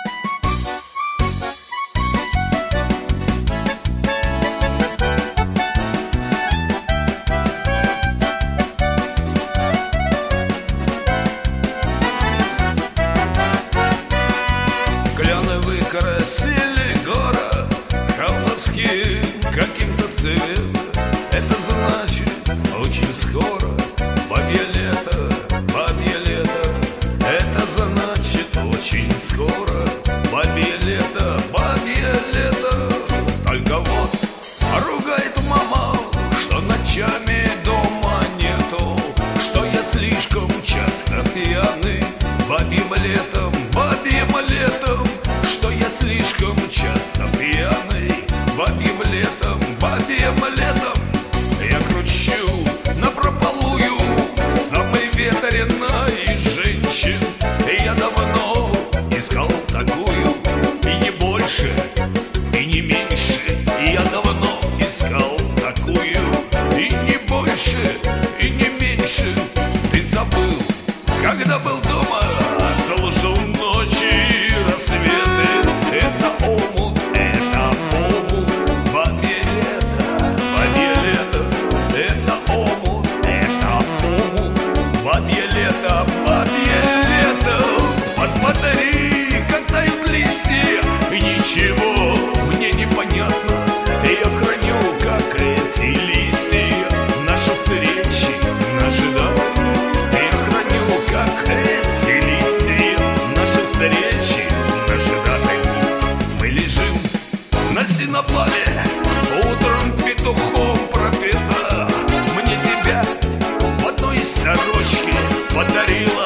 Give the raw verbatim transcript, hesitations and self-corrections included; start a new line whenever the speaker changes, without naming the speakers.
Красили город Халтовский каким-то цветом. Это значит очень скоро бабье лето, бабье лето. Это значит очень скоро бабье лето, бабье лето. Только вот ругает мама, что ночами дома нету, что я слишком часто пьяный бабьим летом, бабьим летом. Что я слишком часто пьяный бабьим летом, бабьим летом. Я кручу напропалую самой ветреной женщин. И я давно искал такую, и не больше, и не меньше. И я давно искал такую, и не больше, и не меньше. Ты забыл, когда был дома, слушал ночи рассветы. Это омут, это омут, бабье лето, бабье лето. Это омут, это омут, бабье лето, бабье лето. Посмотри, как тают листья, и ничего мне не понятно. Я храню, как эти листья, наши встречи, наши даты. Я храню, как эти листья, наши встречи, наши даты. Мы лежим на сеноплаве, утром петухом пропета. Мне тебя в одной сорочке подарила